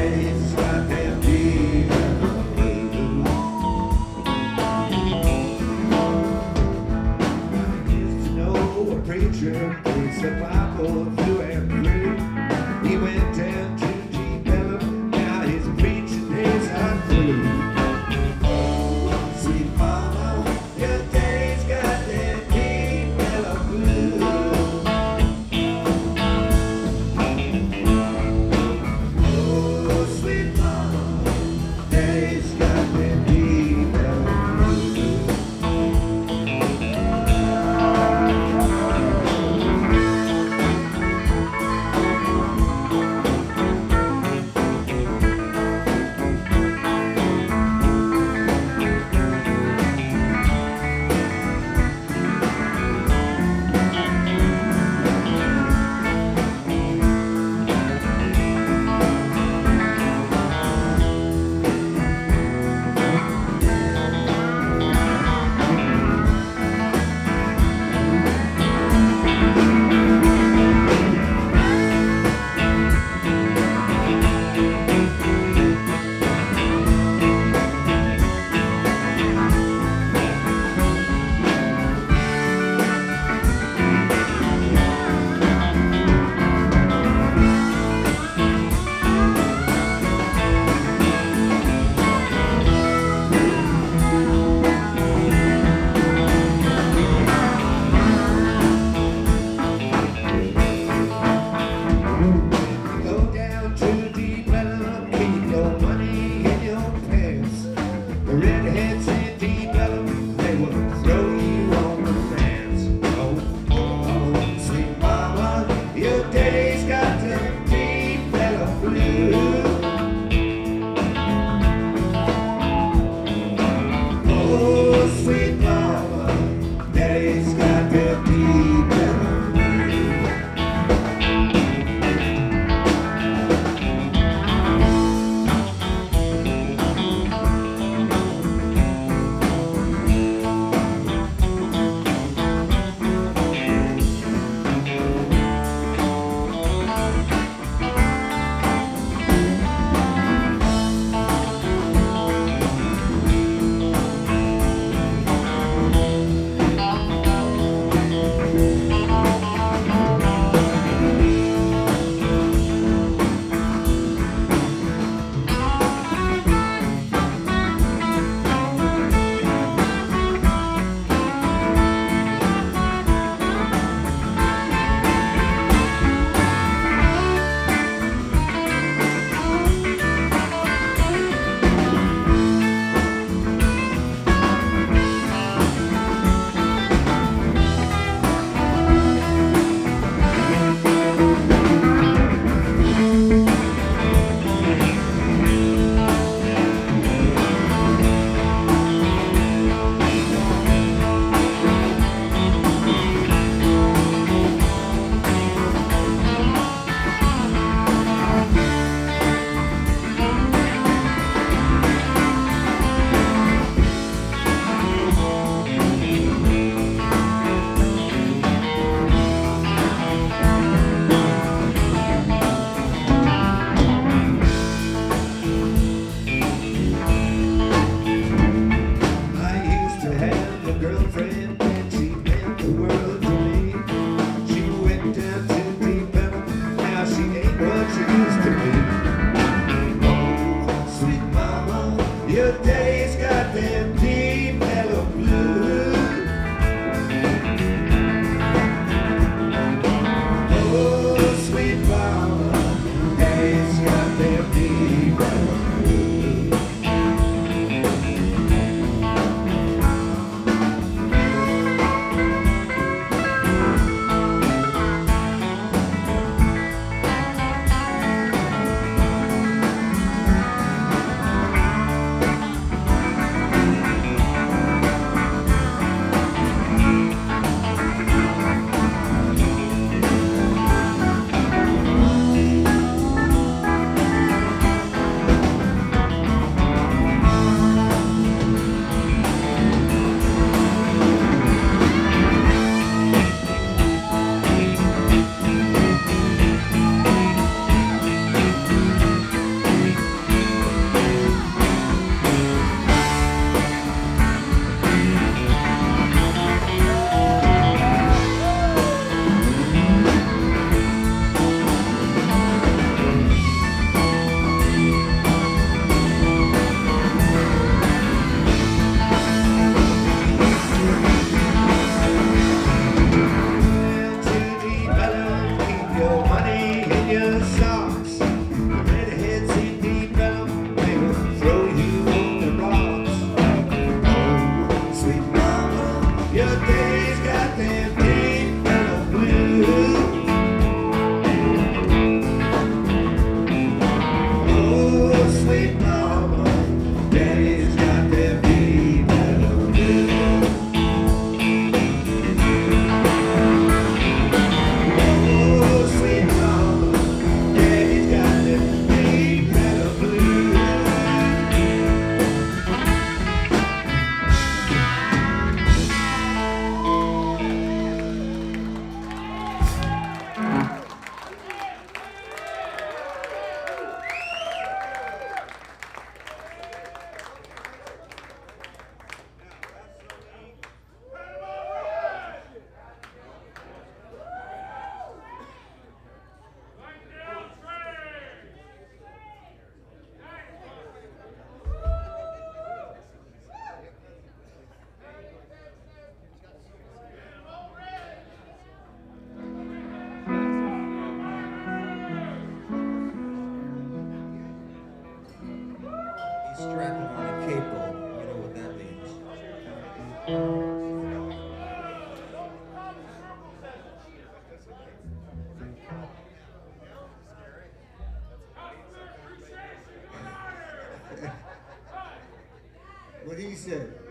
days got them deep blue. I used to know a preacher preached the Bible through and through. He went down to Deep Ellum, now his preaching days are through. Oh, sweet mama, your days got them deep yellow blue. Oh, sweet mama, days got them deep yellow blue. Go down to Deep Ellum, keep your money in your pants. The redheads in Deep Ellum, they will throw you on the dance. Oh, oh, sweet mama, your days got them deep yellow blue. Oh, sweet mama, days got them deep yellow blue. I used to have a girlfriend and she meant the world to me. She went down to Deep Ellum, now she ain't what she used to be. Oh, sweet mama, your days got them deep yellow blue. Oh, sweet mama, days got them deep yellow blue. sweet mama, daddy's got that big metal blues. Oh, sweet mama, daddy's got that big metal blues. He's strapping on a capo. You know what that means. What he said.